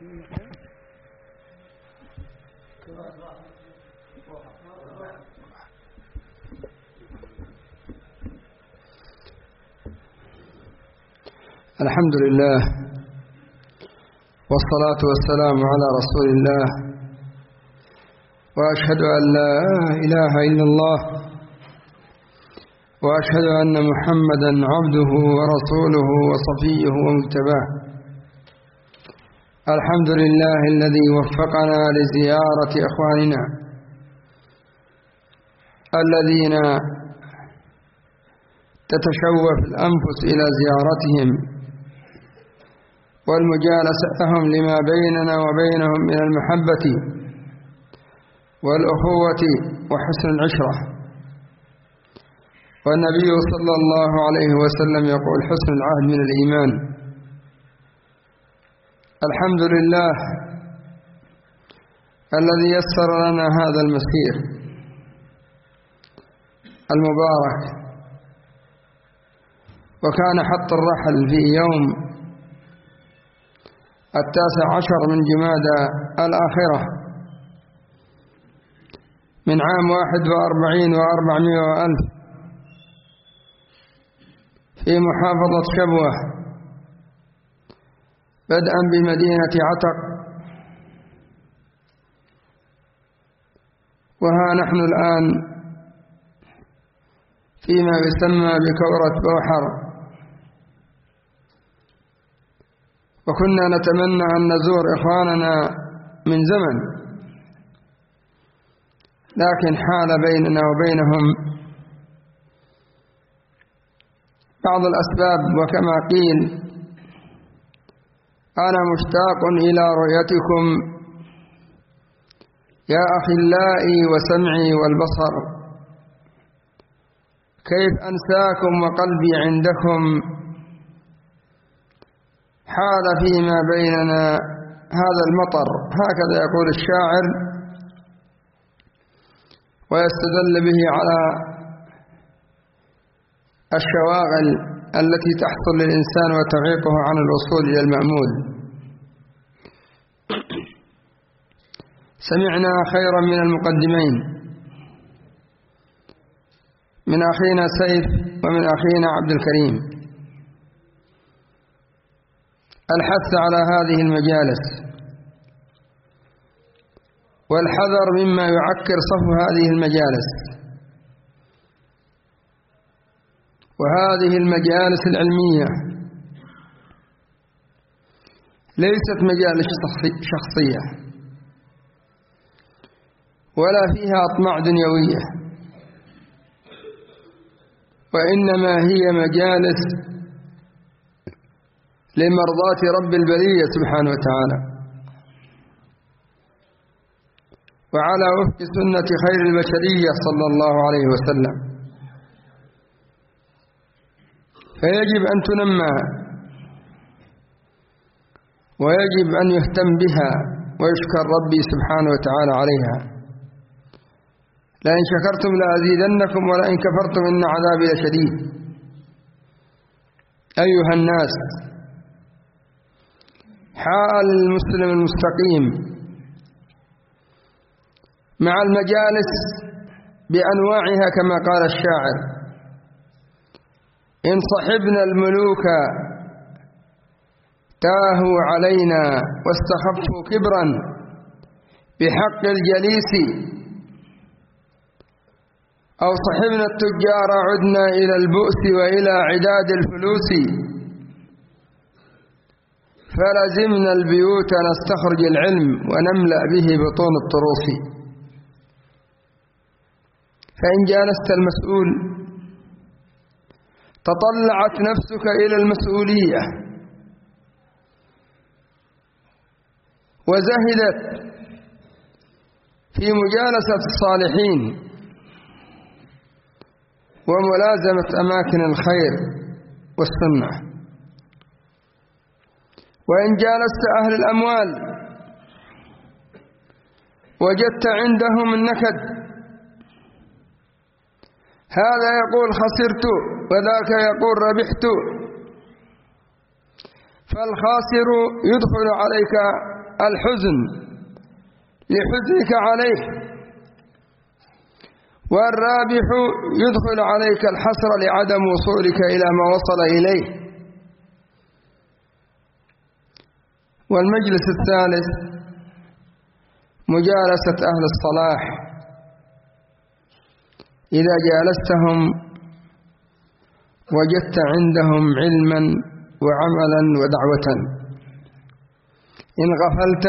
الحمد لله والصلاة والسلام على رسول الله، وأشهد أن لا إله إلا الله، وأشهد أن محمدا عبده ورسوله وصفيه ومجتباه. الحمد لله الذي وفقنا لزيارة إخواننا الذين تتشوف الأنفس إلى زيارتهم والمجالسة لهم لما بيننا وبينهم من المحبة والأخوة وحسن العشرة. والنبي صلى الله عليه وسلم يقول: حسن العهد من الإيمان. الحمد لله الذي يسر لنا هذا المسير المبارك، وكان حط الرحل في يوم 19 من جمادى الآخرة من عام 41 و400 ألف في محافظة شبوة، بدءا بمدينة عتق، وها نحن الآن فيما يسمى بكورة بوحر. وكنا نتمنى أن نزور إخواننا من زمن، لكن حال بيننا وبينهم بعض الأسباب، وكما قيل: أنا مشتاق إلى رؤيتكم يا أخلائي وسمعي والبصر، كيف أنساكم وقلبي عندكم. حال فيما بيننا هذا المطر، هكذا يقول الشاعر، ويستدل به على الشواغل التي تحصل للإنسان وتعيقه عن الوصول إلى المأمول. سمعنا خيرا من المقدمين، من أخينا سيف ومن أخينا عبد الكريم، الحث على هذه المجالس والحذر مما يعكر صفو هذه المجالس. وهذه المجالس العلمية ليست مجالس شخصية ولا فيها أطماع دنيوية، وإنما هي مجالس لمرضاة رب البرية سبحانه وتعالى، وعلى وفق سنة خير البشرية صلى الله عليه وسلم. فيجب أن تنمى، ويجب أن يهتم بها، ويشكر ربي سبحانه وتعالى عليها. لئن شكرتم لأزيدنكم ولئن كفرتم إن عذابي لشديد. أيها الناس، حال المسلم المستقيم مع المجالس بأنواعها كما قال الشاعر: إن صحبنا الملوك تاهوا علينا واستخفوا كبرا بحق الجليس، أو صحبنا التجار عدنا إلى البؤس وإلى عداد الفلوس، فلزمنا البيوت نستخرج العلم ونملأ به بطون الطروس. فإن جالست المسؤول تطلعت نفسك إلى المسؤولية وزهدت في مجالسة الصالحين وملازمة أماكن الخير والسنة. وإن جالست أهل الأموال وجدت عندهم النكد، هذا يقول خسرت وذاك يقول ربحت، فالخاسر يدخل عليك الحزن لحزنك عليه، والرابح يدخل عليك الحسرة لعدم وصولك إلى ما وصل إليه. والمجلس الثالث مجالسة أهل الصلاح، إذا جالستهم وجدت عندهم علما وعملا ودعوة، إن غفلت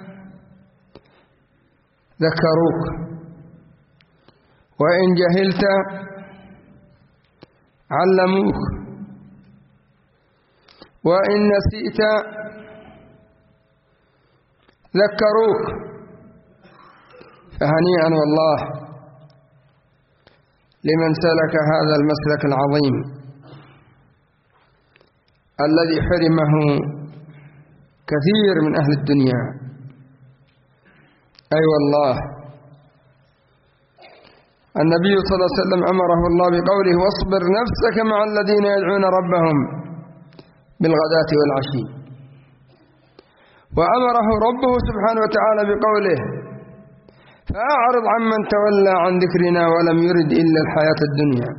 ذكروك، وإن جهلت علموك، وإن نسيت ذكروك. فهنيئا والله لمن سلك هذا المسلك العظيم الذي حرمه كثير من أهل الدنيا. أي والله النبي صلى الله عليه وسلم أمره الله بقوله: واصبر نفسك مع الذين يدعون ربهم بالغداة والعشي. وأمره ربه سبحانه وتعالى بقوله: فأعرض عمن تولى عن ذكرنا ولم يرد إلا الحياة الدنيا.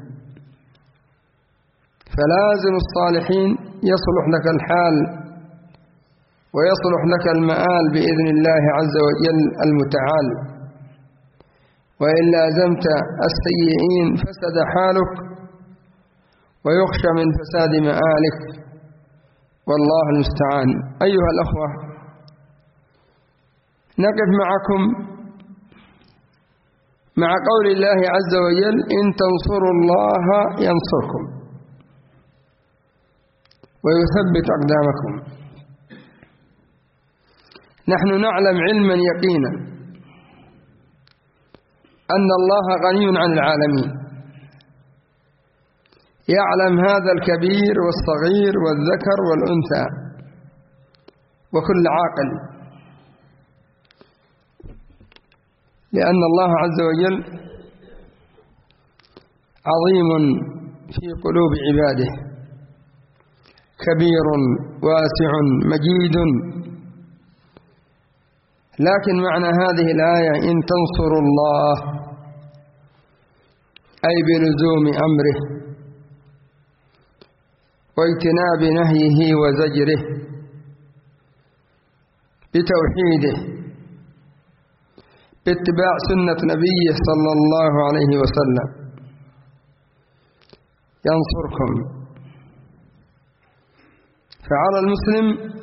فلازم الصالحين يصلح لك الحال ويصلح لك المآل بإذن الله عز وجل المتعال، وإن لازمت السيئين فسد حالك ويخشى من فساد مآلك، والله المستعان. أيها الأخوة، نقف معكم مع قول الله عز وجل: إن تنصروا الله ينصركم ويثبت أقدامكم. نحن نعلم علما يقينا أن الله غني عن العالمين، يعلم هذا الكبير والصغير والذكر والأنثى وكل عاقل، لأن الله عز وجل عظيم في قلوب عباده، كبير واسع مجيد. لكن معنى هذه الآية: إن تنصروا الله، أي بلزوم أمره واجتناب نهيه وزجره، بتوحيده، باتباع سنة نبيه صلى الله عليه وسلم، ينصركم. فعلى المسلم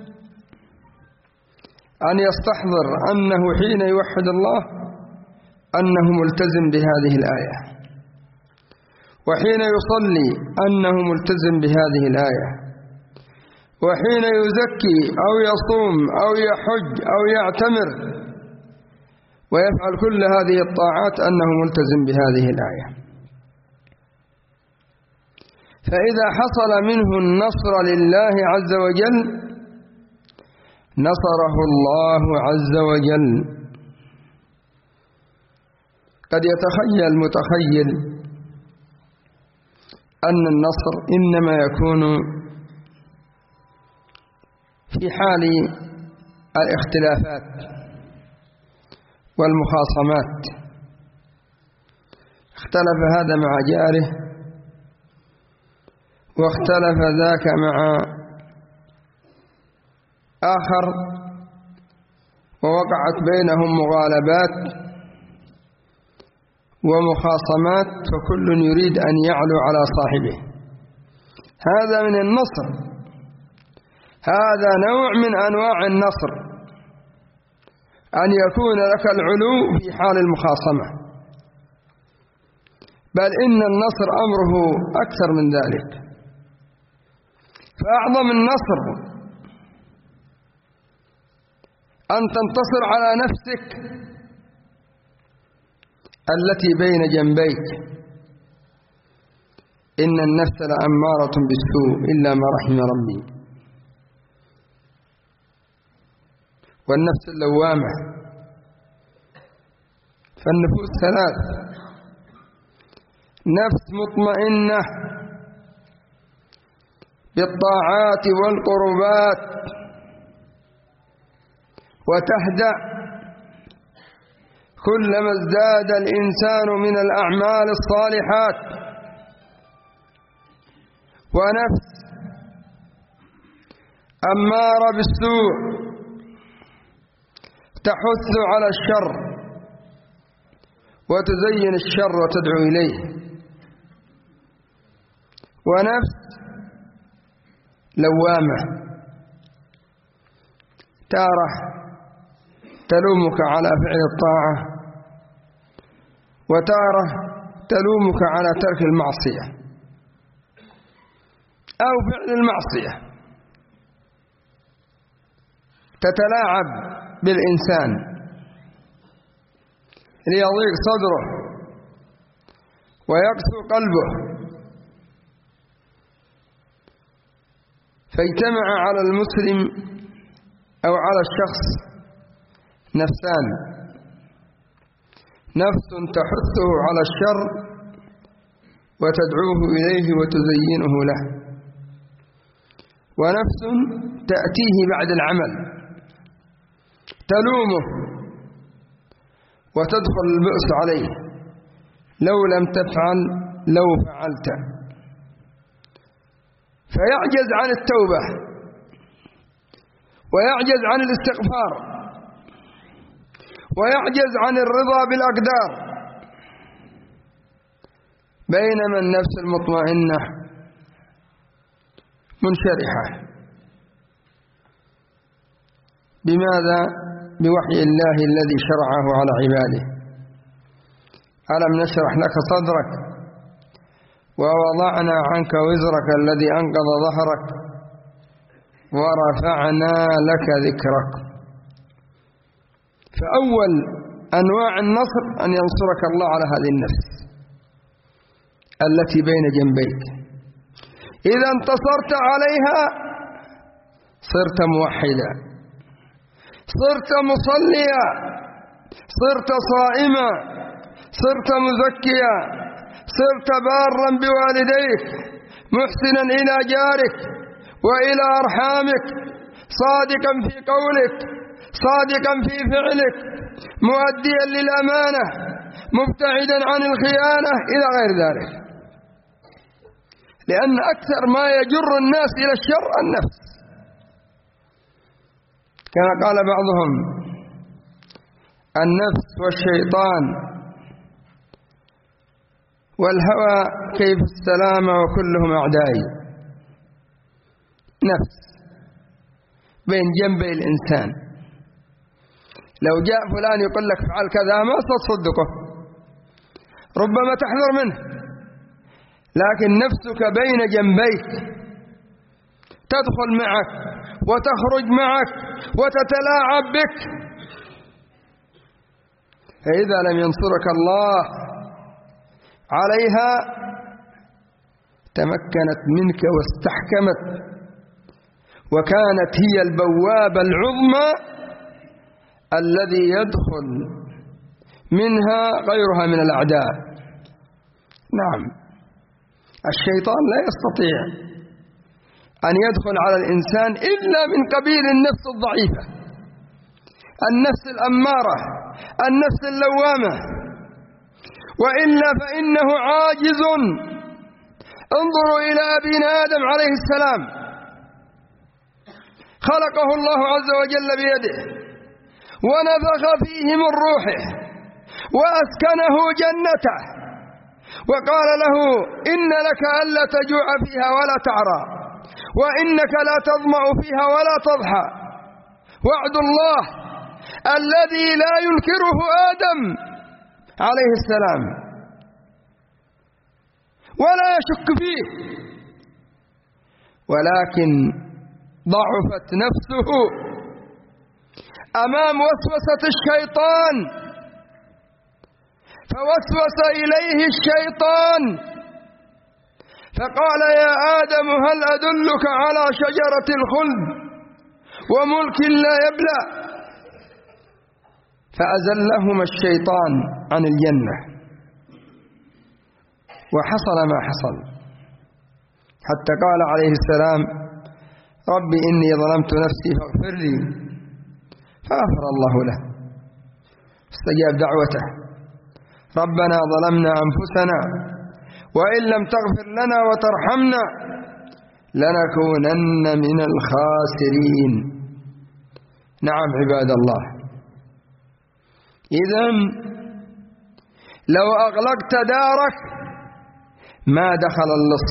أن يستحضر أنه حين يوحد الله أنه ملتزم بهذه الآية، وحين يصلي أنه ملتزم بهذه الآية، وحين يزكي أو يصوم أو يحج أو يعتمر ويفعل كل هذه الطاعات أنه ملتزم بهذه الآية. فإذا حصل منه النصر لله عز وجل نصره الله عز وجل. قد يتخيل متخيل أن النصر إنما يكون في حال الاختلافات والمخاصمات، اختلف هذا مع جاره واختلف ذاك مع آخر ووقعت بينهم مغالبات ومخاصمات، فكل يريد أن يعلو على صاحبه. هذا من النصر، هذا نوع من أنواع النصر، أن يكون لك العلو في حال المخاصمة. بل إن النصر أمره أكثر من ذلك، فأعظم النصر أن تنتصر على نفسك التي بين جنبيك. إن النفس لأمارة بالسوء إلا ما رحم ربي. والنفس اللوامة. فالنفوس ثلاث: نفس مطمئنة بالطاعات والقربات، وتهدأ كلما ازداد الإنسان من الأعمال الصالحات. ونفس أمارة بالسوء تحث على الشر وتزين الشر وتدعو إليه. ونفس لوامة تارة تلومك على فعل الطاعة، وتارة تلومك على ترك المعصية أو فعل المعصية، تتلاعب بالإنسان ليضيق صدره ويقسو قلبه، فاجتمع على المسلم أو على الشخص نفسان: نفس تحثه على الشر وتدعوه إليه وتزينه له، ونفس تأتيه بعد العمل تلومه وتدخل البؤس عليه: لو لم تفعل، لو فعلت. فيعجز عن التوبة ويعجز عن الاستغفار ويعجز عن الرضا بالأقدار، بينما النفس المطمئنة منشرحة. بماذا؟ بوحي الله الذي شرعه على عباده. ألم نشرح لك صدرك ووضعنا عنك وزرك الذي أنقض ظهرك ورفعنا لك ذكرك. فأول أنواع النصر أن ينصرك الله على هذه النفس التي بين جنبيك. إذا انتصرت عليها صرت موحدا، صرت مصليا، صرت صائما، صرت مزكيا، صرت بارا بوالديك، محسنا إلى جارك وإلى أرحامك، صادقا في قولك، صادقا في فعلك، مؤديا للأمانة، مبتعدا عن الخيانة، إلى غير ذلك. لأن أكثر ما يجر الناس إلى الشر النفس، كما قال بعضهم: النفس والشيطان والهوى كيف السلامة وكلهم أعدائي. نفس بين جنبي الإنسان، لو جاء فلان يقول لك فعل كذا ما تصدقه، ربما تحذر منه، لكن نفسك بين جنبيك تدخل معك وتخرج معك وتتلاعب بك. فإذا لم ينصرك الله عليها تمكنت منك واستحكمت، وكانت هي البوابة العظمى الذي يدخل منها غيرها من الأعداء. نعم، الشيطان لا يستطيع أن يدخل على الإنسان إلا من قبيل النفس الضعيفة، النفس الأمارة، النفس اللوامة، وإلا فإنه عاجز. انظروا إلى أبينا آدم عليه السلام، خلقه الله عز وجل بيده ونفخ فيه من روحه وأسكنه جنته، وقال له: إن لك ألا تجوع فيها ولا تعرى، وإنك لا تظمأ فيها ولا تضحى. وعد الله الذي لا ينكره آدم عليه السلام ولا يشك فيه، ولكن ضعفت نفسه أمام وسوسة الشيطان، فوسوس إليه الشيطان فقال: يا آدم هل أدلك على شجرة الخلد وملك لا يبلى؟ فأزلهما الشيطان عن الجنة، وحصل ما حصل، حتى قال عليه السلام: ربي إني ظلمت نفسي فاغفر لي، فغفر الله له، استجاب دعوته. ربنا ظلمنا أنفسنا وإن لم تغفر لنا وترحمنا لنكونن من الخاسرين. نعم عباد الله، إذن لو أغلقت دارك ما دخل اللص،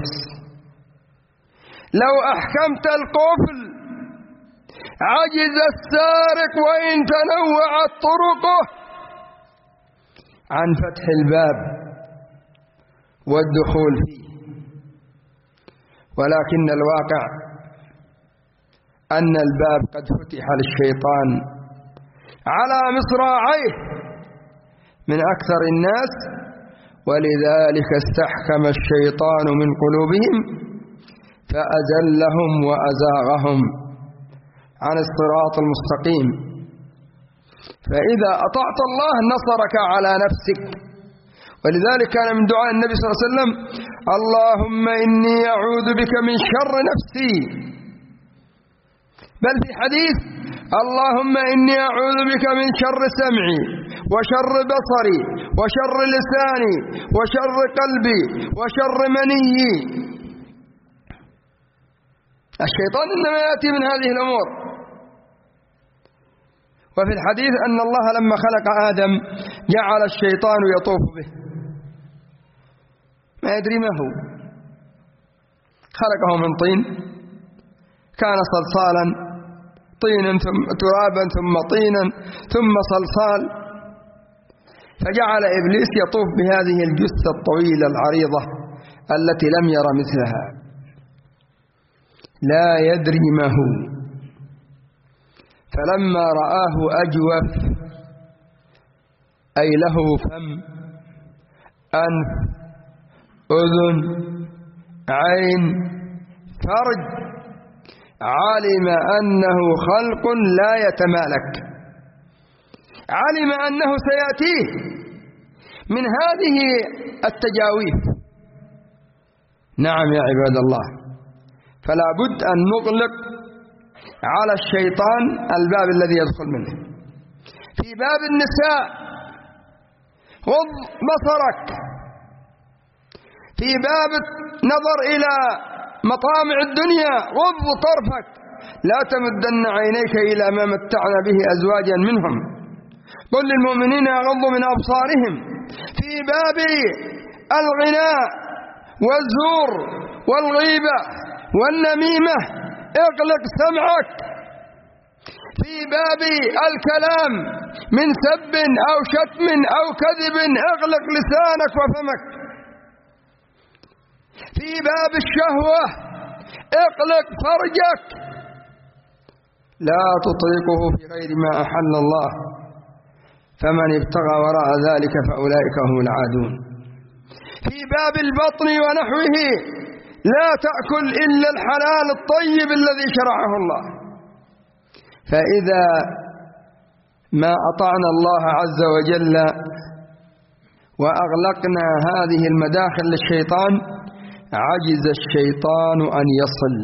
لو أحكمت القفل عجز السارق وإن تنوعت طرقه عن فتح الباب والدخول فيه. ولكن الواقع أن الباب قد فتح للشيطان على مصراعيه من أكثر الناس، ولذلك استحكم الشيطان من قلوبهم فأزلهم وأزاغهم عن الصراط المستقيم. فإذا أطعت الله نصرك على نفسك. ولذلك كان من دعاء النبي صلى الله عليه وسلم: اللهم إني أعوذ بك من شر نفسي. بل في حديث: اللهم إني أعوذ بك من شر سمعي وشر بصري وشر لساني وشر قلبي وشر منيي. الشيطان إنما يأتي من هذه الأمور. وفي الحديث أن الله لما خلق آدم جعل الشيطان يطوف به، ما يدري ما هو، خلقه من طين، كان صلصالا، طينا ثم ترابا ثم طينا ثم صلصال، فجعل إبليس يطوف بهذه الجثة الطويلة العريضة التي لم ير مثلها، لا يدري ما هو. فلما رآه أجوف، أي له فم، أنف، أذن، عين، فرج، علم أنه خلق لا يتمالك، علم أنه سيأتيه من هذه التجاويف. نعم يا عباد الله، فلا بد أن نغلق على الشيطان الباب الذي يدخل منه. في باب النساء غض بصرك، في باب النظر إلى مطامع الدنيا غض طرفك، لا تمدن عينيك إلى ما متعنا به أزواجا منهم، قل للمؤمنين يغضوا من أبصارهم. في باب الغناء والزور والغيبة والنميمة اغلق سمعك. في باب الكلام من سب أو شتم أو كذب اغلق لسانك وفمك. في باب الشهوة اغلق فرجك، لا تطلقه في غير ما أحل الله، فمن ابتغى وراء ذلك فأولئك هم العادون. في باب البطن ونحوه لا تأكل إلا الحلال الطيب الذي شرعه الله. فإذا ما أطعنا الله عز وجل وأغلقنا هذه المداخل للشيطان عجز الشيطان أن يصل،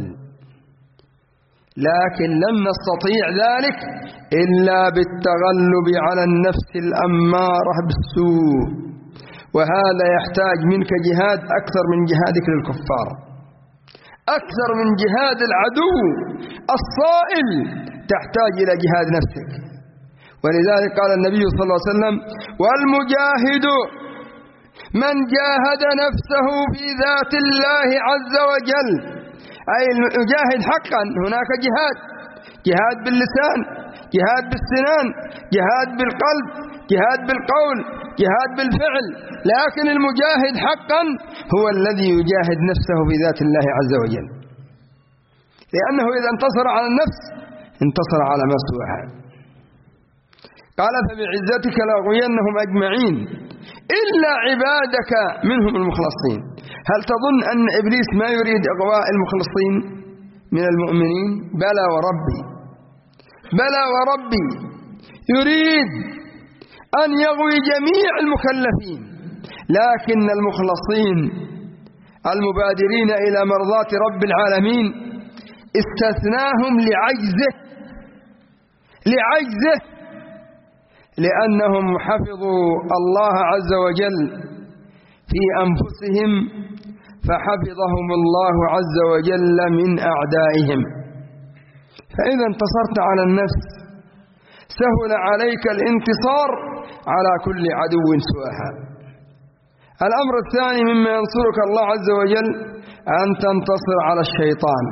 لكن لن نستطيع ذلك إلا بالتغلب على النفس الأمارة بالسوء، وهذا يحتاج منك جهاد أكثر من جهادك للكفار، أكثر من جهاد العدو الصائل، تحتاج إلى جهاد نفسك. ولذلك قال النبي صلى الله عليه وسلم: والمجاهد من جاهد نفسه في ذات الله عز وجل. أي المجاهد حقا، هناك جهاد، جهاد باللسان، جهاد بالسنان، جهاد بالقلب، جهاد بالقول، جهاد بالفعل، لكن المجاهد حقا هو الذي يجاهد نفسه في ذات الله عز وجل، لأنه إذا انتصر على النفس انتصر على ما سواها. قال: فبعزتك لأغوينهم أجمعين إلا عبادك منهم المخلصين. هل تظن أن إبليس ما يريد إغواء المخلصين من المؤمنين؟ بلى وربي، بلى وربي، يريد أن يغوي جميع المكلفين، لكن المخلصين المبادرين إلى مرضاة رب العالمين استثناهم لعجزه، لعجزه، لأنهم حفظوا الله عز وجل في أنفسهم فحفظهم الله عز وجل من أعدائهم. فإذا انتصرت على النفس سهل عليك الانتصار على كل عدو سواها. الأمر الثاني مما ينصرك الله عز وجل أن تنتصر على الشيطان.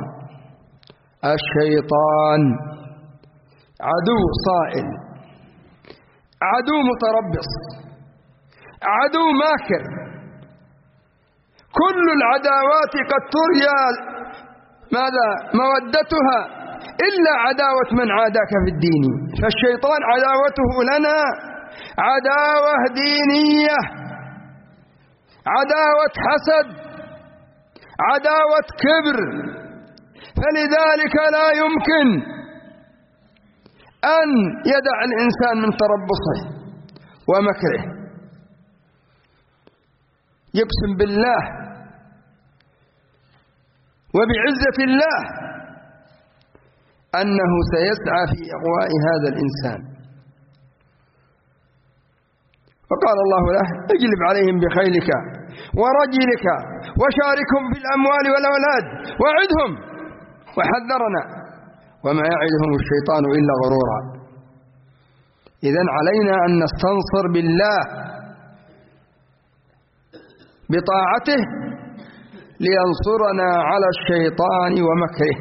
الشيطان عدو صائل، عدو متربص، عدو ماكر. كل العداوات قد ترجى مودتها إلا عداوة من عاداك في الدين. فالشيطان عداوته لنا عداوة دينية، عداوة حسد، عداوة كبر. فلذلك لا يمكن أن يدع الإنسان من تربصه ومكره. يقسم بالله وبعزة الله أنه سيسعى في إغواء هذا الإنسان. فقال الله له: اجلب عليهم بخيلك ورجلك وشاركهم في الأموال والأولاد وعدهم وحذرنا وما يعدهم الشيطان إلا غرورا. إذن علينا أن نستنصر بالله بطاعته لينصرنا على الشيطان ومكره.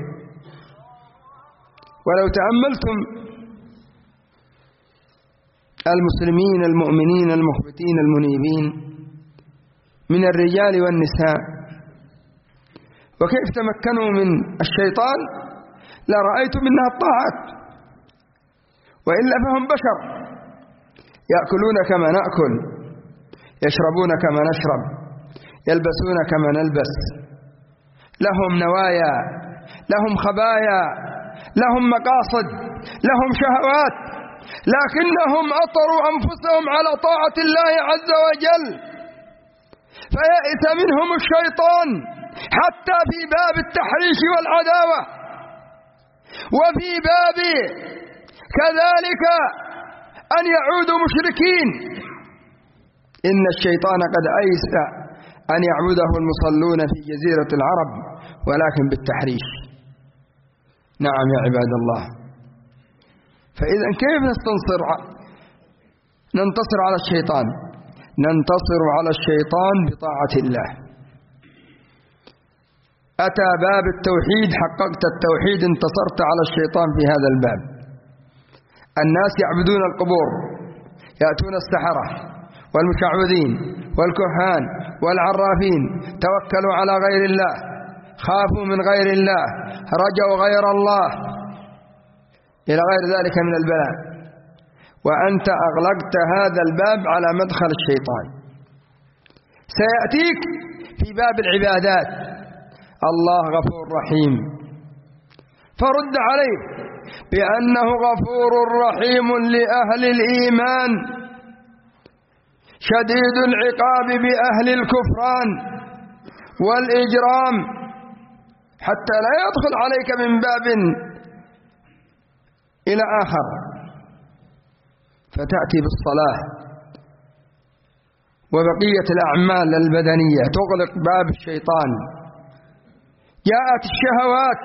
ولو تأملتم المسلمين المؤمنين المخبتين المنيبين من الرجال والنساء وكيف تمكنوا من الشيطان لرأيتم منها الطاعات، وإلا فهم بشر يأكلون كما نأكل، يشربون كما نشرب، يلبسون كما نلبس، لهم نوايا، لهم خبايا، لهم مقاصد، لهم شهوات، لكنهم أطروا أنفسهم على طاعة الله عز وجل فيئس منهم الشيطان حتى في باب التحريش والعداوة، وفي باب كذلك أن يعودوا مشركين. إن الشيطان قد أيس أن يعبده المصلون في جزيرة العرب ولكن بالتحريش. نعم يا عباد الله. فإذا كيف ننتصر على الشيطان؟ ننتصر على الشيطان بطاعة الله. أتى باب التوحيد، حققت التوحيد، انتصرت على الشيطان في هذا الباب. الناس يعبدون القبور، يأتون السحرة والمشعوذين والكهان والعرافين، توكلوا على غير الله، خافوا من غير الله، رجوا غير الله، إلى غير ذلك من البلاء. وأنت أغلقت هذا الباب على مدخل الشيطان. سيأتيك في باب العبادات. الله غفور رحيم، فرد عليه بأنه غفور رحيم لأهل الإيمان، شديد العقاب بأهل الكفران والإجرام، حتى لا يدخل عليك من باب إلى آخر. فتأتي بالصلاة وبقية الأعمال البدنية تغلق باب الشيطان. جاءت الشهوات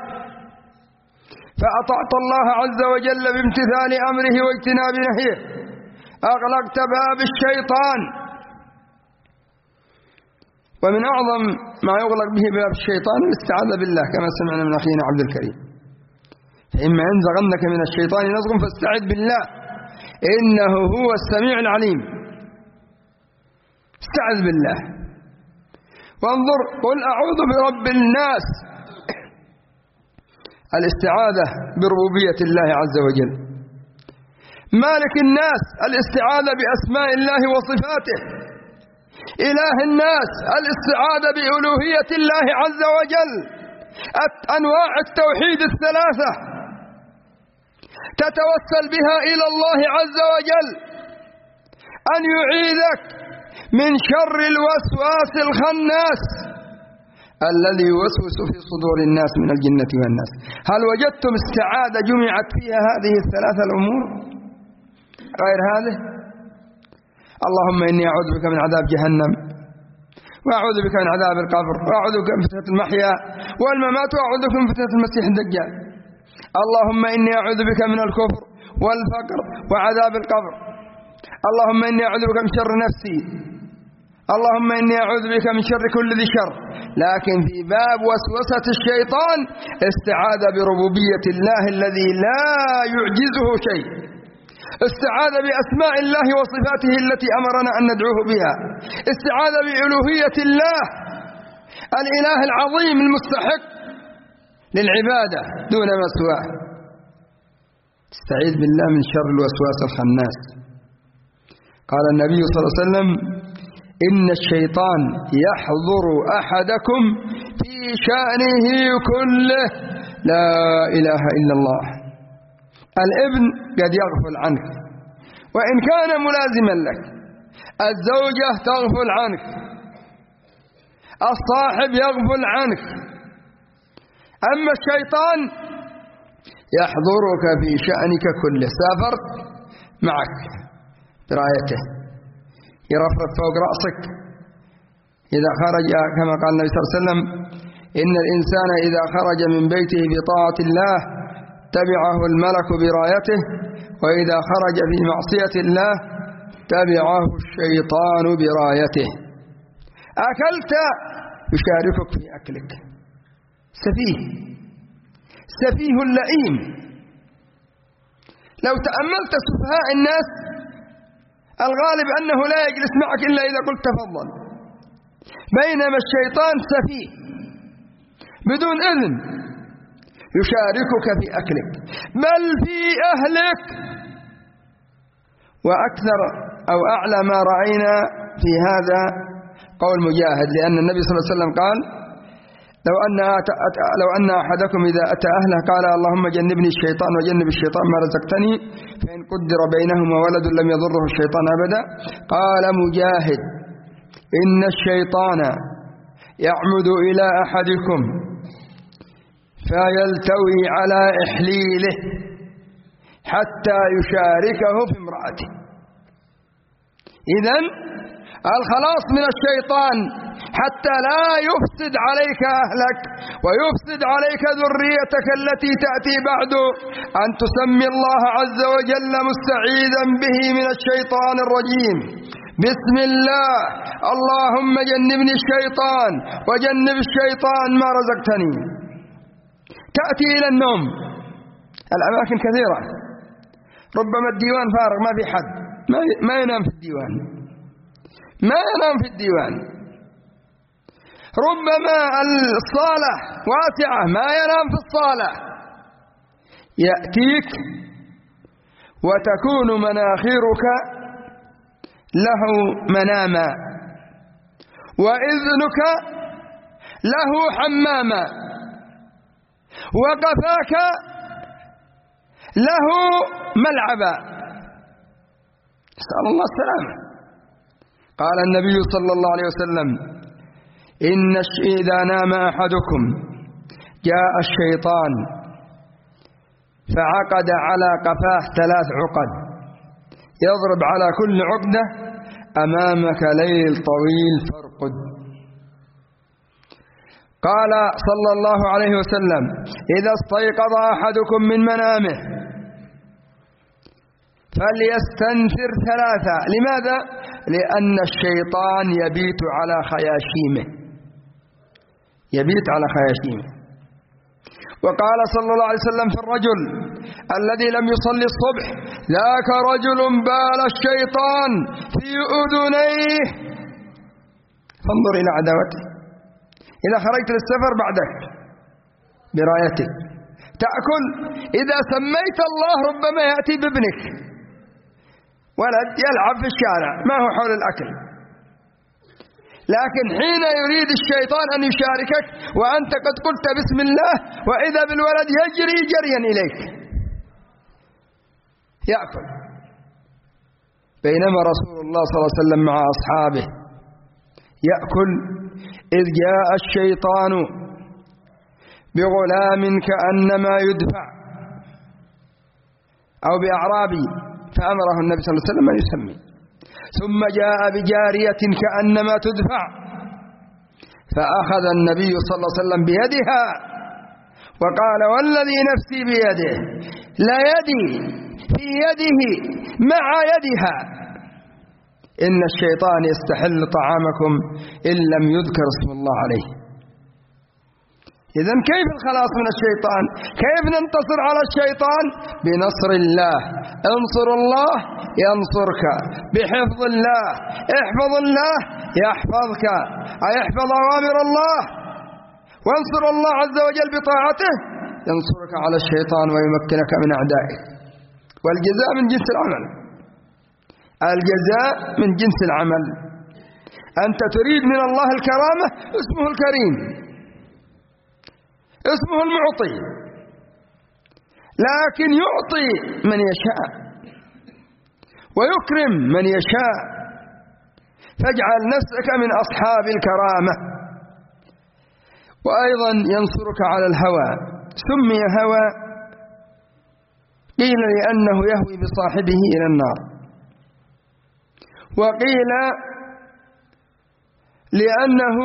فأطعت الله عز وجل بامتثال أمره واجتناب نهيه، أغلقت باب الشيطان. ومن أعظم ما يغلق به باب الشيطان الاستعاذة بالله، كما سمعنا من أخينا عبد الكريم: فإما ينزغنك من الشيطان نزغ فاستعذ بالله إنه هو السميع العليم. استعذ بالله. وانظر: قل أعوذ برب الناس. الاستعاذة بربوبية الله عز وجل. مالك الناس، الاستعاذة بأسماء الله وصفاته. إله الناس، الاستعاذة بألوهية الله عز وجل. أنواع التوحيد الثلاثة تتوسل بها إلى الله عز وجل أن يعيذك من شر الوسواس الخناس الذي يوسوس في صدور الناس من الجنة والناس. هل وجدتم استعاذة جمعت فيها هذه الثلاثة الأمور غير هذه؟ اللهم إني أعوذ بك من عذاب جهنم، وأعوذ بك من عذاب القبر، وأعوذ بك من فتنة المحيا والممات، وأعوذ بك من فتنة المسيح الدجال. اللهم إني أعوذ بك من الكفر والفقر وعذاب القبر. اللهم إني أعوذ بك من شر نفسي. اللهم إني أعوذ بك من شر كل ذي شر. لكن في باب وسوسة الشيطان استعاذ بربوبية الله الذي لا يعجزه شيء، استعاذ بأسماء الله وصفاته التي أمرنا أن ندعوه بها، استعاذ بألوهية الله الإله العظيم المستحق للعبادة دون ما سواه. استعيذ بالله من شر الوسواس الخناس. قال النبي صلى الله عليه وسلم: إن الشيطان يحضر أحدكم في شأنه كله، لا إله إلا الله. الابن قد يغفل عنك وإن كان ملازما لك، الزوجة تغفل عنك، الصاحب يغفل عنك، أما الشيطان يحضرك في شأنك كله. سافرت معك برايته، يرفرف فوق رأسك إذا خرج، كما قال النبي صلى الله عليه وسلم: إن الإنسان إذا خرج من بيته بطاعة الله تبعه الملك برايته، وإذا خرج في معصية الله تبعه الشيطان برايته. أكلت يشاركك في أكلك. سفيه لئيم. لو تأملت سفهاء الناس الغالب أنه لا يجلس معك إلا إذا قلت تفضل، بينما الشيطان سفيه بدون إذن يشاركك في أكلك بل في أهلك. وأكثر أو أعلى ما رأينا في هذا قول مجاهد، لأن النبي صلى الله عليه وسلم قال: لو أن أحدكم إذا أتى أهله قال: اللهم جنبني الشيطان وجنب الشيطان ما رزقتني، فإن قدر بينهما ولد لم يضره الشيطان أبدا. قال مجاهد: إن الشيطان يعمد إلى أحدكم فيلتوي على إحليله حتى يشاركه في امرأته. إذن الخلاص من الشيطان حتى لا يفسد عليك أهلك ويفسد عليك ذريتك التي تأتي بعد، أن تسمي الله عز وجل مستعيذا به من الشيطان الرجيم: بسم الله، اللهم جنبني الشيطان وجنب الشيطان ما رزقتني. تأتي إلى النوم، الأماكن كثيرة، ربما الديوان فارغ ما في حد، ما ينام في الديوان، ما ينام في الديوان. ربما الصالة واسعة، ما ينام في الصالة. يأتيك وتكون مناخيرك له مناما، وإذنك له حماما، وقفاك له ملعبا. نسأل الله السلامة. قال النبي صلى الله عليه وسلم: إذا نام أحدكم جاء الشيطان فعقد على قفاه 3 عقد، يضرب على كل عقدة: أمامك ليل طويل فارقد. قال صلى الله عليه وسلم: إذا استيقظ أحدكم من منامه فليستنثر 3. لماذا؟ لأن الشيطان يبيت على خياشيمه، يبيت على خياشيمه. وقال صلى الله عليه وسلم في الرجل الذي لم يصلي الصبح: ذاك رجل بال الشيطان في أذنيه. فانظر إلى عداوته. إذا خرجت للسفر بعدك برايتك تأكل، إذا سميت الله ربما يأتي بابنك، ولد يلعب في الشارع ما هو حول الأكل، لكن حين يريد الشيطان أن يشاركك وأنت قد قلت بسم الله، وإذا بالولد يجري جريا إليك يأكل. بينما رسول الله صلى الله عليه وسلم مع أصحابه يأكل إذ جاء الشيطان بغلام كأنما يدفع أو بأعرابي فأمره النبي صلى الله عليه وسلم أن يسمي، ثم جاء بجارية كأنما تدفع فأخذ النبي صلى الله عليه وسلم بيدها وقال والذي نفسي بيده ليدي في يده مع يدها إن الشيطان يستحل طعامكم إن لم يذكر اسم الله عليه. إذن كيف الخلاص من الشيطان؟ كيف ننتصر على الشيطان؟ بنصر الله. انصر الله ينصرك، بحفظ الله. احفظ الله يحفظك، أي احفظ أوامر الله، وانصر الله عز وجل بطاعته ينصرك على الشيطان ويمكنك من أعدائك. والجزاء من جنس العمل، الجزاء من جنس العمل. أنت تريد من الله الكرامة، اسمه الكريم، اسمه المعطي، لكن يعطي من يشاء ويكرم من يشاء، فاجعل نفسك من أصحاب الكرامة. وأيضا ينصرك على الهوى. سمي هوى قيل لأنه يهوي بصاحبه إلى النار، وقيل لأنه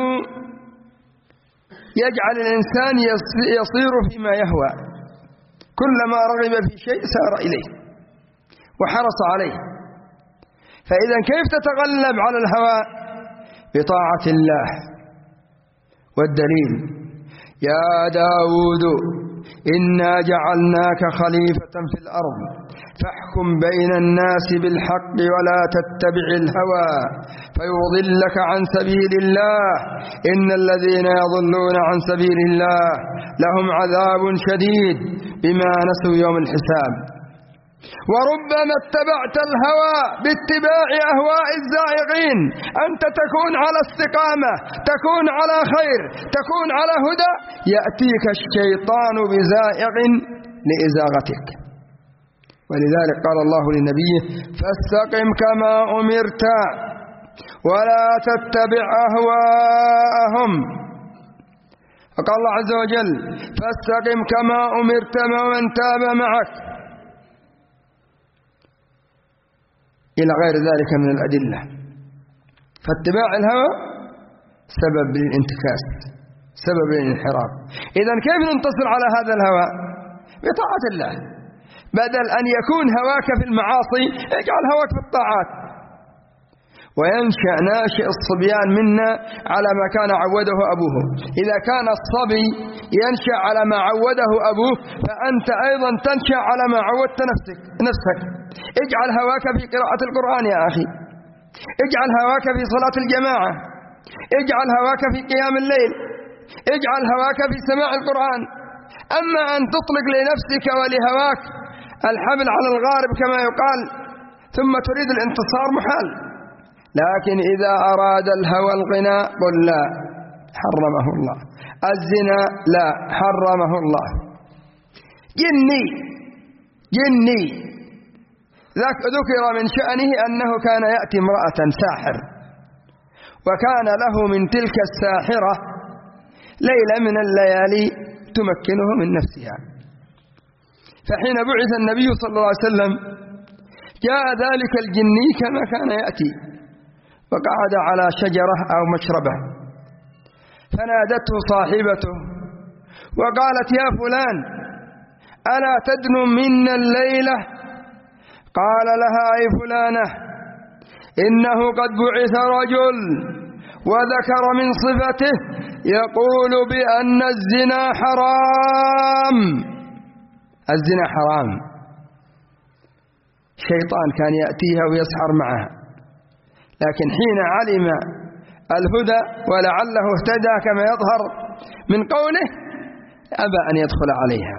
يجعل الإنسان يصير فيما يهوى، كلما رغب في شيء سار إليه وحرص عليه. فإذا كيف تتغلب على الهوى؟ بطاعة الله. والدليل يا داود إنا جعلناك خليفة في الأرض فاحكم بين الناس بالحق ولا تتبع الهوى فيضلك عن سبيل الله إن الذين يضلون عن سبيل الله لهم عذاب شديد بما نسوا يوم الحساب. وربما اتبعت الهوى باتباع أهواء الزائغين، أنت تكون على استقامة، تكون على خير، تكون على هدى، يأتيك الشيطان بزائغ لإزاغتك. ولذلك قال الله لنبيه فاستقم كما أمرت ولا تتبع أهواءهم. فقال الله عز وجل فاستقم كما أمرت ومن تاب معك، إلى غير ذلك من الأدلة. فاتباع الهوى سبب للانتكاس، سبب للانحراف. إذن كيف ننتصر على هذا الهوى؟ بطاعة الله. بدل أن يكون هواك في المعاصي اجعل هواك في الطاعات. وينشأ ناشئ الصبيان منا على ما كان عوده أبوه. إذا كان الصبي ينشأ على ما عوده أبوه فأنت أيضا تنشأ على ما عودت نفسك. اجعل هواك في قراءة القرآن يا أخي، اجعل هواك في صلاة الجماعة، اجعل هواك في قيام الليل، اجعل هواك في سماع القرآن. أما أن تطلق لنفسك ولهواك الحبل على الغارب كما يقال ثم تريد الانتصار محال. لكن إذا أراد الهوى الغناء قل لا حرمه الله، الزنا لا حرمه الله، جني ذكر من شأنه أنه كان يأتي امرأة ساحر، وكان له من تلك الساحرة ليلة من الليالي تمكنه من نفسها. فحين بعث النبي صلى الله عليه وسلم جاء ذلك الجني كما كان يأتي، وقعد على شجرة أو مشربة، فنادته صاحبته وقالت يا فلان ألا تدنو منا الليلة؟ قال لها أي فلانة إنه قد بعث رجل وذكر من صفته يقول بأن الزنا حرام. الزنا حرام. شيطان كان يأتيها ويسحر معها، لكن حين علم الهدى ولعله اهتدى كما يظهر من قوله أبى أن يدخل عليها.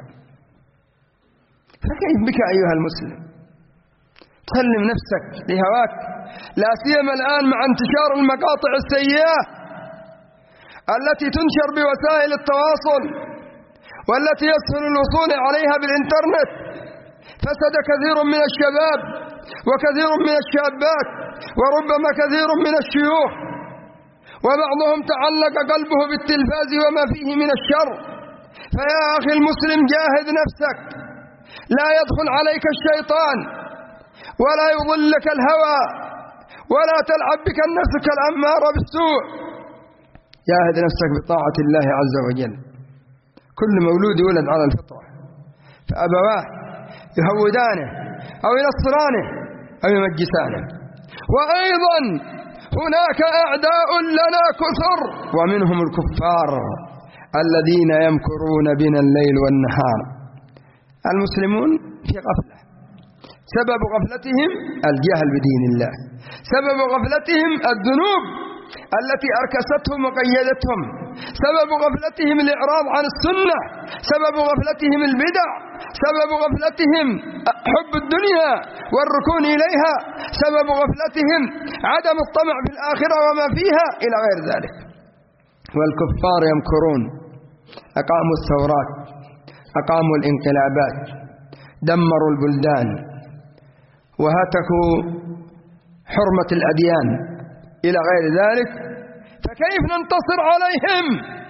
فكيف بك أيها المسلم تسلم نفسك لهواك، لا سيما الآن مع انتشار المقاطع السيئة التي تنشر بوسائل التواصل والتي يسهل الوصول عليها بالإنترنت. فسد كثير من الشباب وكثير من الشابات وربما كثير من الشيوخ، وبعضهم تعلق قلبه بالتلفاز وما فيه من الشر. فيا أخي المسلم جاهد نفسك، لا يدخل عليك الشيطان ولا يضلك الهوى ولا تلعب بك نفسك الأمارة بالسوء. جاهد نفسك بطاعة الله عز وجل. كل مولود يولد على الفطرة، فأبواه يهودانه أو ينصرانه أو يمجسانه. وأيضا هناك أعداء لنا كثر، ومنهم الكفار الذين يمكرون بنا الليل والنهار. المسلمون في غفلة، سبب غفلتهم الجهل بدين الله، سبب غفلتهم الذنوب التي أركستهم وقيدتهم، سبب غفلتهم الإعراض عن السنة، سبب غفلتهم البدع، سبب غفلتهم حب الدنيا والركون إليها، سبب غفلتهم عدم الطمع في الآخرة وما فيها إلى غير ذلك. والكفار يمكرون، أقاموا الثورات، أقاموا الانقلابات، دمروا البلدان، وهتكوا حرمة الأديان إلى غير ذلك. فكيف ننتصر عليهم؟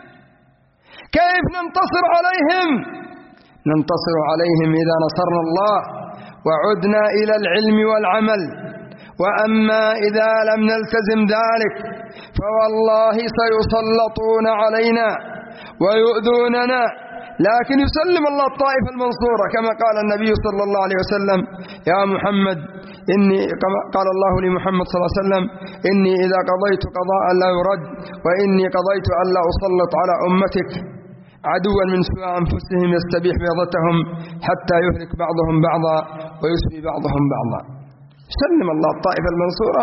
كيف ننتصر عليهم؟ ننتصر عليهم إذا نصرنا الله وعدنا إلى العلم والعمل. وأما إذا لم نلتزم ذلك فوالله سيسلطون علينا ويؤذوننا. لكن يسلم الله الطائفة المنصورة، كما قال النبي صلى الله عليه وسلم: يا محمد قال الله لمحمد صلى الله عليه وسلم: إني إذا قضيت قضاء لا يرد، وإني قضيت ألا أسلط على أمتك عدوا من سوء أنفسهم يستبيح بيضتهم حتى يهلك بعضهم بعضا ويسبي بعضهم بعضا. سلم الله الطائفة المنصورة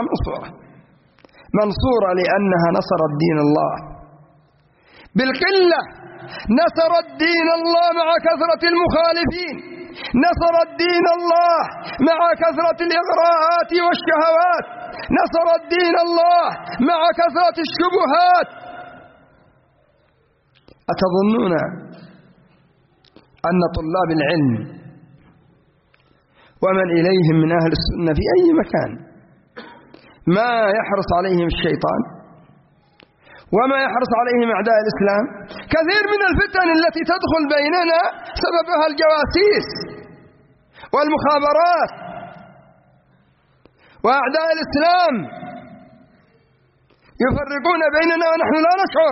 منصورة لأنها نصرت دين الله بالقلة، نصرت دين الله مع كثرة المخالفين، نصرت دين الله مع كثرة الإغراءات والشهوات، نصرت دين الله مع كثرة الشبهات. أتظنون أن طلاب العلم ومن إليهم من أهل السنة في أي مكان ما يحرص عليهم الشيطان وما يحرص عليهم أعداء الإسلام؟ كثير من الفتن التي تدخل بيننا سببها الجواسيس والمخابرات وأعداء الإسلام، يفرقون بيننا ونحن لا نشعر.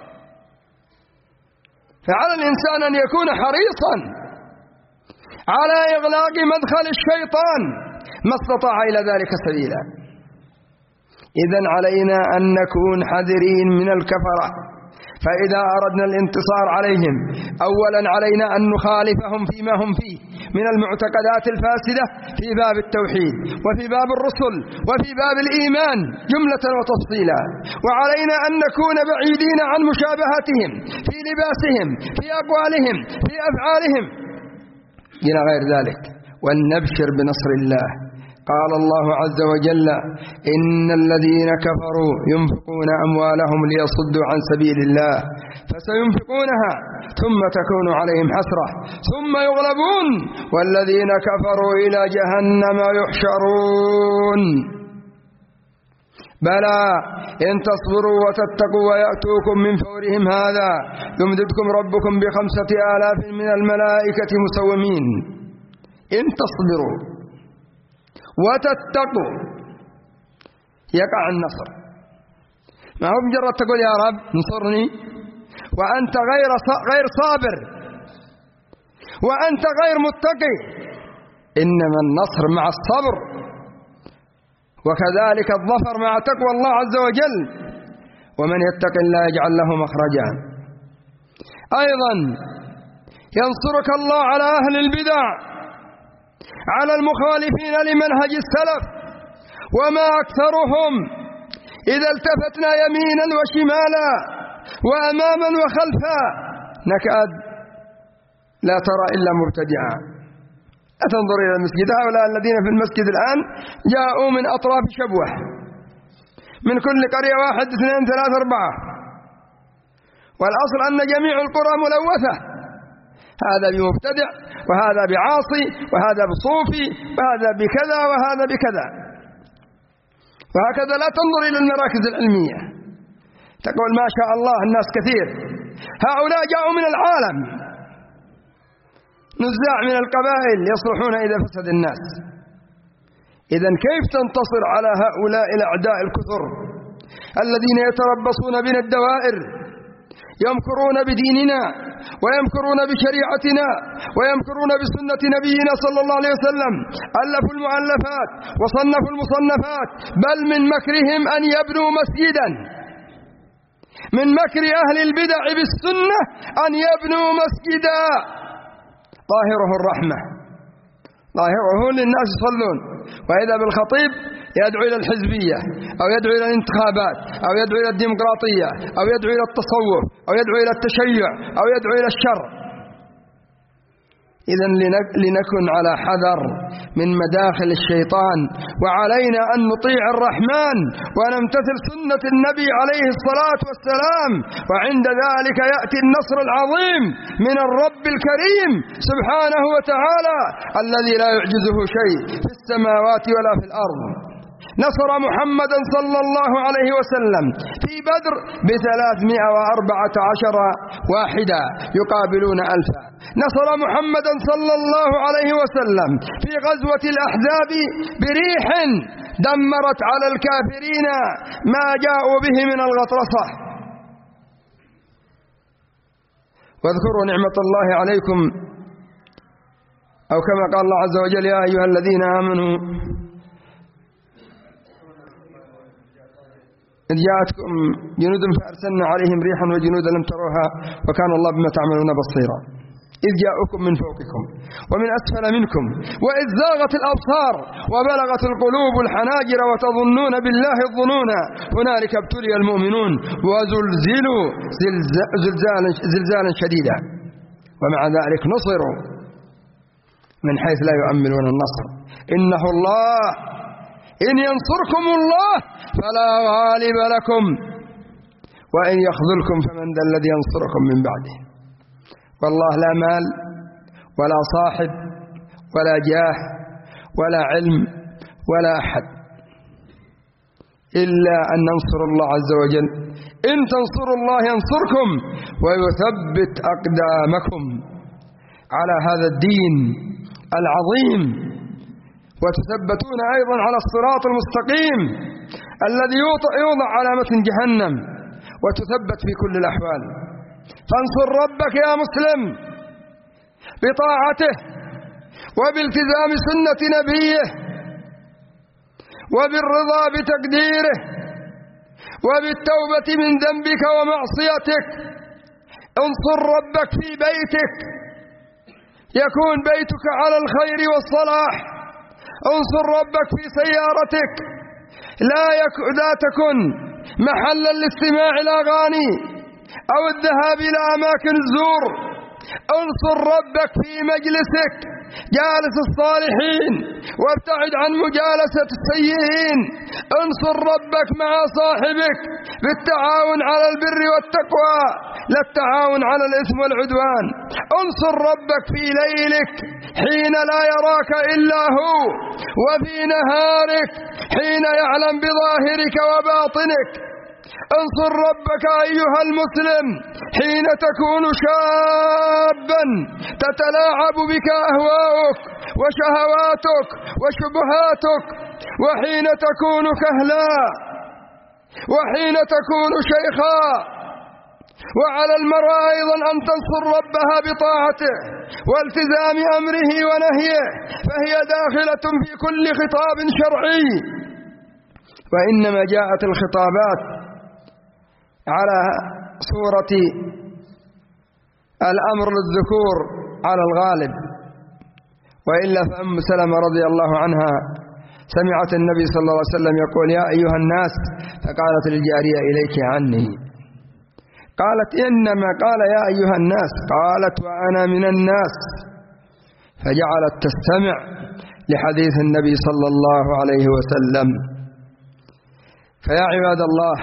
فعلى الإنسان أن يكون حريصا على إغلاق مدخل الشيطان ما استطاع إلى ذلك سبيلا. إذن علينا أن نكون حذرين من الكفرة. فإذا أردنا الانتصار عليهم أولا علينا أن نخالفهم فيما هم فيه من المعتقدات الفاسدة في باب التوحيد وفي باب الرسل وفي باب الإيمان جملة وتفصيلا. وعلينا أن نكون بعيدين عن مشابهتهم في لباسهم، في أقوالهم، في أفعالهم إلى غير ذلك. ولنبشر بنصر الله. قال الله عز وجل: إن الذين كفروا ينفقون أموالهم ليصدوا عن سبيل الله فسينفقونها ثم تكون عليهم حسرة ثم يغلبون والذين كفروا إلى جهنم يحشرون. بلى إن تصبروا وتتقوا ويأتوكم من فورهم هذا يمددكم ربكم ب5,000 من الملائكة مسومين. إن تصبروا وتتقوا يقع النصر. ما هو مجرد تقول يا رب انصرني وأنت غير صابر وأنت غير متقي. إنما النصر مع الصبر، وكذلك الظفر مع تقوى الله عز وجل. ومن يتق الله يجعل له مخرجا. أيضا ينصرك الله على أهل البدع، على المخالفين لمنهج السلف. وما أكثرهم إذا التفتنا يمينا وشمالا وأماما وخلفا نكاد لا ترى إلا مبتدعا. أتنظر إلى المسجد، هؤلاء الذين في المسجد الآن جاءوا من أطراف شبوة، من كل قرية 1 2 3 4، والأصل أن جميع القرى ملوثة، هذا بمبتدع وهذا بعاصي وهذا بصوفي وهذا بكذا وهذا بكذا. وهكذا لا تنظر إلى المراكز العلمية، تقول ما شاء الله الناس كثير، هؤلاء جاءوا من العالم، نزاع من القبائل يصلحون إذا فسد الناس. إذن كيف تنتصر على هؤلاء الأعداء الكثر الذين يتربصون بنا الدوائر، يمكرون بديننا ويمكرون بشريعتنا ويمكرون بسنة نبينا صلى الله عليه وسلم، ألفوا المؤلفات وصنفوا المصنفات، بل من مكرهم أن يبنوا مسجدا، من مكر أهل البدع بالسنة أن يبنوا مسجدا ظاهره الرحمة، ظاهره للناس يصلون، وإذا بالخطيب يدعو إلى الحزبية أو يدعو إلى الانتخابات أو يدعو إلى الديمقراطية أو يدعو إلى التصوف أو يدعو إلى التشيع أو يدعو إلى الشر. إذن لنكن على حذر من مداخل الشيطان، وعلينا أن نطيع الرحمن ونمتثل سنة النبي عليه الصلاة والسلام، وعند ذلك يأتي النصر العظيم من الرب الكريم سبحانه وتعالى الذي لا يعجزه شيء في السماوات ولا في الأرض. نصر محمدا صلى الله عليه وسلم في بدر ب314 واحدا يقابلون 1000. نصر محمدا صلى الله عليه وسلم في غزوة الأحزاب بريح دمرت على الكافرين ما جاءوا به من الغطرسة. واذكروا نعمة الله عليكم، أو كما قال الله عز وجل يا أيها الذين آمنوا إذ جاءتكم جنود فأرسلنا عليهم ريحا وجنودا لم تروها وكان الله بما تعملون بصيرا. إذ جاءكم من فوقكم ومن أسفل منكم وإذ زاغت الأبصار وبلغت القلوب الحناجر وتظنون بالله الظنون هنالك ابتلي المؤمنون وزلزلوا زلزالا شديدا ومع ذلك نصروا من حيث لا يؤملون النصر. إنه الله إن ينصركم الله فلا غالب لكم وإن يخذلكم فمن ذا الذي ينصركم من بعده. والله لا مال ولا صاحب ولا جاه ولا علم ولا أحد إلا أن ننصر الله عز وجل. إن تنصروا الله ينصركم ويثبت أقدامكم على هذا الدين العظيم، وتثبتون أيضا على الصراط المستقيم الذي يوضع على متن جهنم، وتثبت في كل الأحوال. فانصر ربك يا مسلم بطاعته وبالتزام سنة نبيه وبالرضا بتقديره وبالتوبة من ذنبك ومعصيتك. انصر ربك في بيتك، يكون بيتك على الخير والصلاح. انصر ربك في سيارتك، لا تكن محلا لاستماع الأغاني أو الذهاب إلى أماكن الزور. انصر ربك في مجلسك، جالس الصالحين وابتعد عن مجالسة السيئين. انصر ربك مع صاحبك بالتعاون على البر والتقوى لا التعاون على الإثم والعدوان. انصر ربك في ليلك حين لا يراك إلا هو، وفي نهارك حين يعلم بظاهرك وباطنك. انصر ربك أيها المسلم حين تكون شابا تتلاعب بك أهواؤك وشهواتك وشبهاتك، وحين تكون كهلا، وحين تكون شيخا. وعلى المرأة أيضا أن تنصر ربها بطاعته والتزام أمره ونهيه، فهي داخلة في كل خطاب شرعي. وإنما جاءت الخطابات على صورة الأمر للذكور على الغالب، وإلا فأم سلمة رضي الله عنها سمعت النبي صلى الله عليه وسلم يقول يا أيها الناس، فقالت للجارية إليك عني. قالت إنما قال يا أيها الناس، قالت وأنا من الناس، فجعلت تستمع لحديث النبي صلى الله عليه وسلم. فيا عباد الله،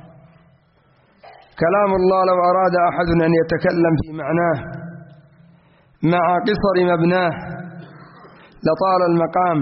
كلام الله لو أراد أحد أن يتكلم في معناه مع قصر مبناه لطال المقام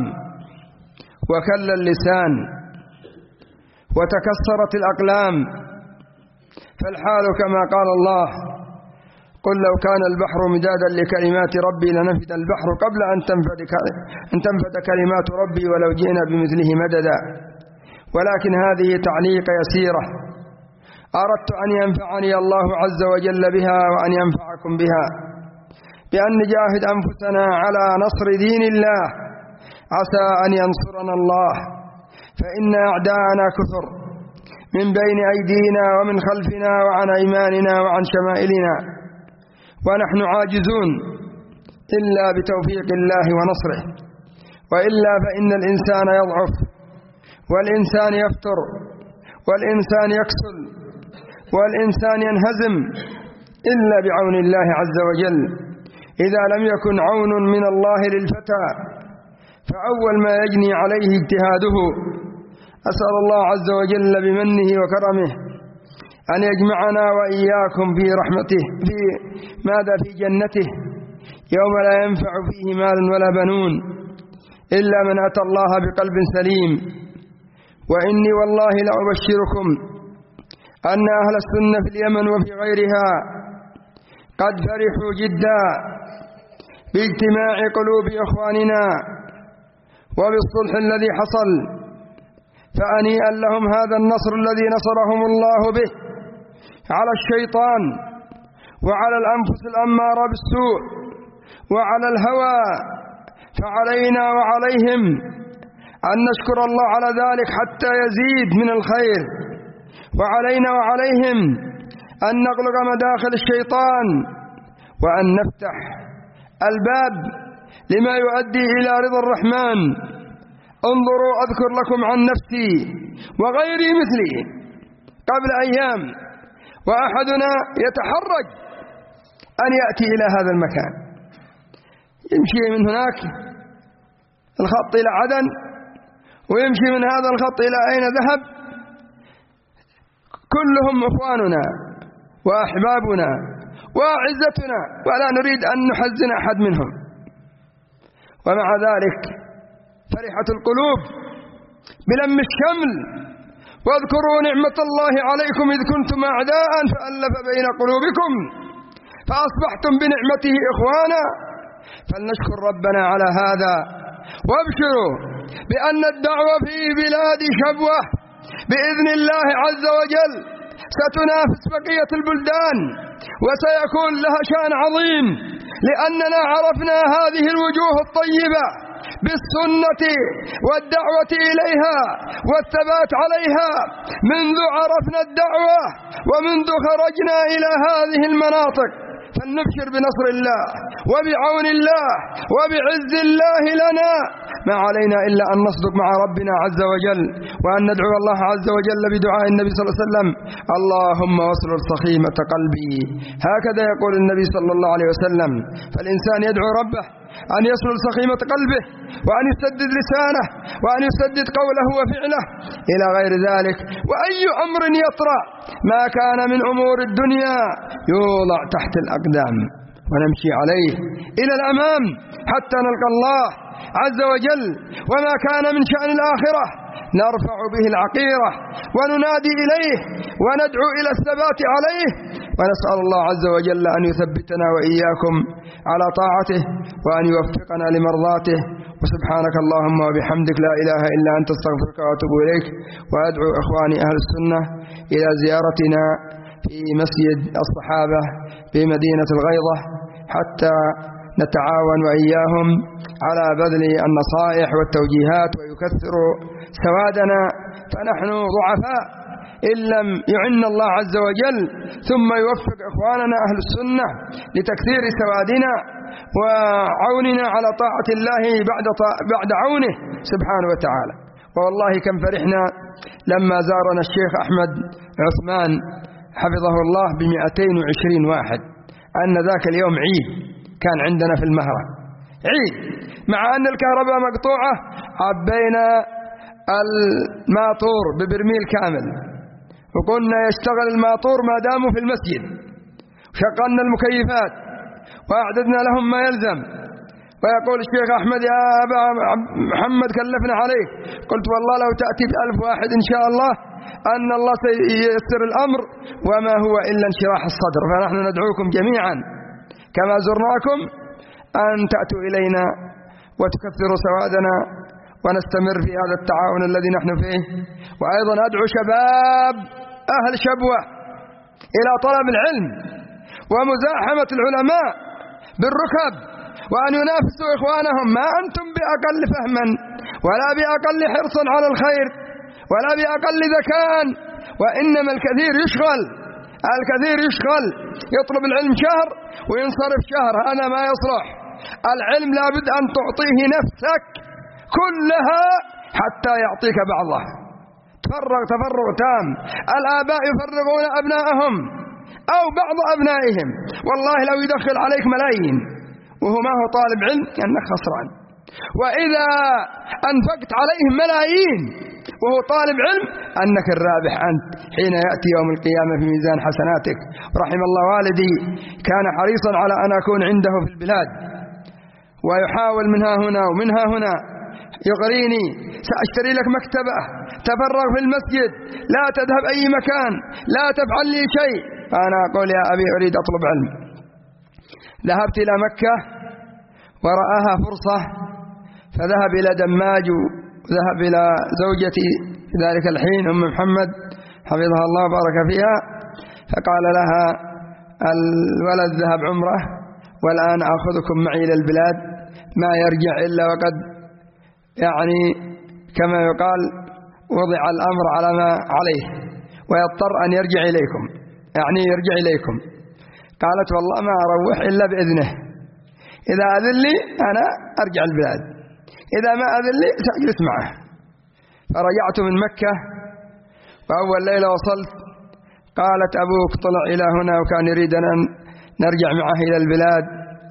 وكل اللسان وتكسرت الأقلام فالحال كما قال الله: قل لو كان البحر مدادا لكلمات ربي لنفد البحر قبل أن تنفد كلمات ربي ولو جئنا بمثله مددا. ولكن هذه تعليق يسيرة أردت أن ينفعني الله عز وجل بها وأن ينفعكم بها، بأن نجاهد أنفسنا على نصر دين الله، عسى أن ينصرنا الله، فإن أعداءنا كثر من بين أيدينا ومن خلفنا وعن أيماننا وعن شمائلنا، ونحن عاجزون إلا بتوفيق الله ونصره، وإلا فإن الإنسان يضعف، والإنسان يفتر، والإنسان يكسل، والإنسان ينهزم إلا بعون الله عز وجل. إذا لم يكن عون من الله للفتى فأول ما يجني عليه اجتهاده. أسأل الله عز وجل بمنه وكرمه أن يجمعنا وإياكم في رحمته في جنته يوم لا ينفع فيه مال ولا بنون إلا من أتى الله بقلب سليم. وإني والله لأبشركم أن أهل السنة في اليمن وفي غيرها قد فرحوا جدا باجتماع قلوب إخواننا وبالصلح الذي حصل، فأنيئا لهم هذا النصر الذي نصرهم الله به على الشيطان وعلى الأنفس الأمارة بالسوء وعلى الهوى. فعلينا وعليهم أن نشكر الله على ذلك حتى يزيد من الخير، وعلينا وعليهم أن نغلق مداخل الشيطان وأن نفتح الباب لما يؤدي إلى رضا الرحمن. انظروا، أذكر لكم عن نفسي وغيري مثلي قبل أيام وأحدنا يتحرج أن يأتي إلى هذا المكان، يمشي من هناك الخط إلى عدن ويمشي من هذا الخط إلى أين ذهب، كلهم إخواننا وأحبابنا وأعزتنا ولا نريد أن نحزن أحد منهم، ومع ذلك فرحة القلوب بلم الشمل. واذكروا نعمة الله عليكم إذ كنتم أعداء فألف بين قلوبكم فأصبحتم بنعمته إخوانا. فلنشكر ربنا على هذا، وابشروا بأن الدعوة في بلاد شبوة بإذن الله عز وجل ستنافس بقية البلدان وسيكون لها شأن عظيم، لأننا عرفنا هذه الوجوه الطيبة بالسنة والدعوة إليها والثبات عليها منذ عرفنا الدعوة ومنذ خرجنا إلى هذه المناطق. فلنبشر بنصر الله وبعون الله وبعز الله لنا. ما علينا إلا أن نصدق مع ربنا عز وجل وأن ندعو الله عز وجل بدعاء النبي صلى الله عليه وسلم: اللهم واصل سخيمة قلبي. هكذا يقول النبي صلى الله عليه وسلم. فالإنسان يدعو ربه أن يصل سخيمة قلبه وأن يسدد لسانه وأن يسدد قوله وفعله إلى غير ذلك. وأي أمر يطرأ ما كان من أمور الدنيا يوضع تحت الأقدام ونمشي عليه إلى الأمام حتى نلقى الله عز وجل. وما كان من شأن الآخرة نرفع به العقيرة وننادي إليه وندعو إلى الثبات عليه، ونسأل الله عز وجل أن يثبتنا وإياكم على طاعته وأن يوفقنا لمرضاته. وسبحانك اللهم وبحمدك لا إله إلا أنت استغفرك وأتوب إليك. وأدعو إخواني أهل السنة إلى زيارتنا في مسجد الصحابة بمدينة الغيضة حتى نتعاون وإياهم على بذل النصائح والتوجيهات ويكثروا سوادنا، فنحن ضعفاء إن لم يعن الله عز وجل، ثم يوفق إخواننا أهل السنة لتكثير سوادنا وعوننا على طاعة الله بعد عونه سبحانه وتعالى. والله كم فرحنا لما زارنا الشيخ أحمد عثمان حفظه الله ب220 واحد، أن ذاك اليوم عيد كان عندنا في المهرة، عيد مع أن الكهرباء مقطوعة. عبينا الماطور ببرميل كامل وقلنا يشتغل الماطور ما داموا في المسجد، شغلنا المكيفات وأعددنا لهم ما يلزم. ويقول الشيخ أحمد: يا أبا محمد كلفنا عليك. قلت: والله لو تأتي ب1000 واحد إن شاء الله أن الله سييسر الأمر وما هو إلا انشراح الصدر. فنحن ندعوكم جميعا كما زرناكم أن تأتوا إلينا وتكثروا سوادنا ونستمر في هذا التعاون الذي نحن فيه. وأيضا أدعو شباب أهل شبوة إلى طلب العلم ومزاحمة العلماء بالركب، وأن ينافسوا إخوانهم. ما أنتم بأقل فهما ولا بأقل حرصا على الخير ولا بأقل ذكاء، وإنما الكثير يشغل يطلب العلم شهر وينصرف شهر. هذا ما يصلح. العلم لابد أن تعطيه نفسك كلها حتى يعطيك بعضه. تفرغ تام. الآباء يفرغون أبنائهم أو بعض أبنائهم، والله لو يدخل عليك ملايين وهو ما هو طالب علم أنك خسران. وإذا أنفقت عليه ملايين وهو طالب علم أنك الرابح أنت حين يأتي يوم القيامة في ميزان حسناتك. رحم الله والدي، كان حريصا على أن أكون عنده في البلاد، ويحاول منها هنا ومنها هنا يغريني: سأشتري لك مكتبة، تفرغ في المسجد، لا تذهب أي مكان، لا تفعل لي شيء. فأنا أقول: يا أبي أريد أطلب علم. ذهبت إلى مكة ورآها فرصة، فذهب إلى دماج وذهب إلى زوجتي في ذلك الحين أم محمد حفظها الله وبارك فيها، فقال لها: الولد ذهب عمره والآن أخذكم معي إلى البلاد، ما يرجع إلا وقد يعني كما يقال وضع الأمر على ما عليه ويضطر أن يرجع إليكم، يعني يرجع إليكم. قالت: والله ما أروح إلا بإذنه، إذا أذن لي أنا أرجع البلاد، إذا ما أذن لي سأجلس معه. فرجعت من مكة، وأول ليلة وصلت قالت: أبوك طلع إلى هنا وكان يريد أن نرجع معه إلى البلاد.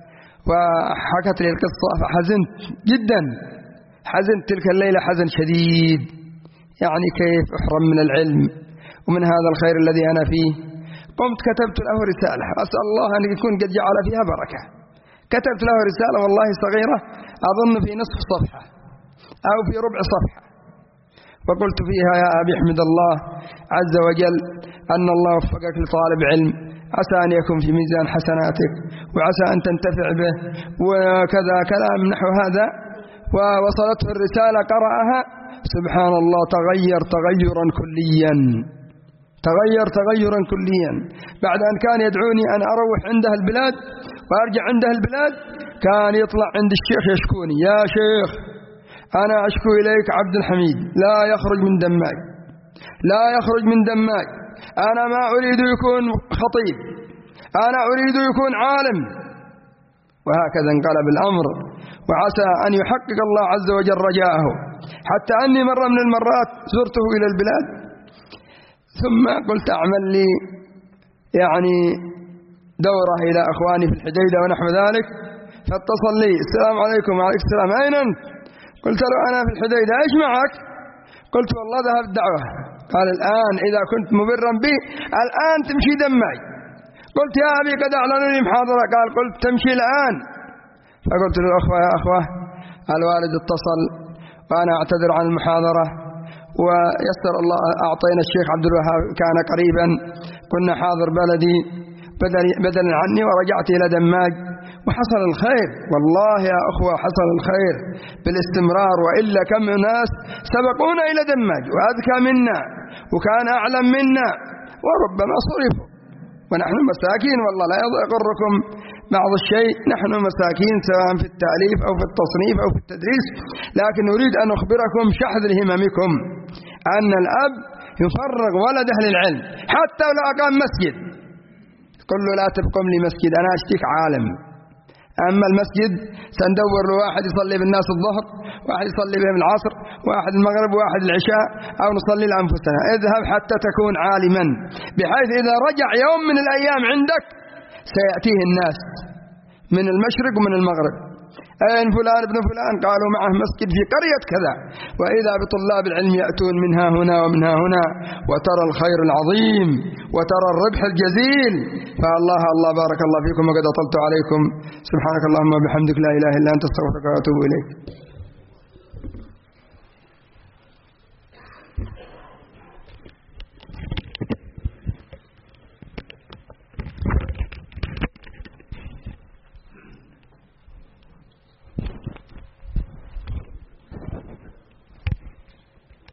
وحكت لي القصة فحزنت جدا، حزنت تلك الليلة حزن شديد، يعني كيف أحرم من العلم ومن هذا الخير الذي أنا فيه. قمت كتبت له رسالة، أسأل الله أن يكون قد جعل فيها بركة. كتبت له رسالة والله صغيرة، أظن في نصف صفحة أو في ربع صفحة، وقلت فيها: يا أبي احمد الله عز وجل أن الله وفقك لطالب علم، عسى أن يكون في ميزان حسناتك وعسى أن تنتفع به، وكذا كلام نحو هذا. ووصلته الرسالة قرأها، سبحان الله، تغير تغيرا كليا. بعد أن كان يدعوني أن أروح عنده البلاد وأرجع عنده البلاد، كان يطلع عند الشيخ يشكوني: يا شيخ أنا أشكو إليك عبد الحميد لا يخرج من دماج، أنا ما أريد يكون خطيب، أنا أريد يكون عالم. وهكذا انقلب الأمر، وعسى أن يحقق الله عز وجل رجاءه. حتى أني مرة من المرات زرته إلى البلاد، ثم قلت أعمل لي يعني دورة إلى أخواني في الحديدة ونحو ذلك، فاتصل لي: السلام عليكم. وعليكم السلام، أين أنت؟ قلت له: أنا في الحديدة. إيش معك؟ قلت: والله ذهب الدعوة. قال: الآن إذا كنت مبرا بي الآن تمشي دماج. قلت: يا أبي قد أعلنوا لي محاضرة. قال: قلت تمشي الآن. فقلت للأخوة: يا أخوة الوالد اتصل وأنا أعتذر عن المحاضرة، ويسر الله أعطينا الشيخ عبد الوهاب كان قريبا، كنا حاضر بلدي بدلا عني، ورجعت إلى دماج وحصل الخير. والله يا أخوة حصل الخير بالاستمرار، وإلا كم ناس سبقونا إلى دماج وأذكى منا وكان أعلم منا وربما صرفوا، ونحن مساكين. والله لا يغركم بعض الشيء، نحن مساكين سواء في التأليف أو في التصنيف أو في التدريس. لكن أريد أن أخبركم شحذ هممكم أن الأب يفرغ ولده للعلم، حتى لو أقام مسجد قل له: لا تقم لي مسجد، أنا أشتيك عالم. أما المسجد سندور له واحد يصلي بالناس الظهر، واحد يصلي بهم العصر، واحد المغرب، واحد العشاء، أو نصلي لأنفسنا. اذهب حتى تكون عالما، بحيث إذا رجع يوم من الأيام عندك سيأتيه الناس من المشرق ومن المغرب: أين فلان ابن فلان؟ قالوا معه مسجد في قرية كذا. وإذا بطلاب العلم يأتون منها هنا ومنها هنا، وترى الخير العظيم وترى الربح الجزيل. فالله الله بارك الله فيكم، وقد أطلت عليكم. سبحانك اللهم وبحمدك، لا إله إلا أنت، استغفرك وأتوب إليك.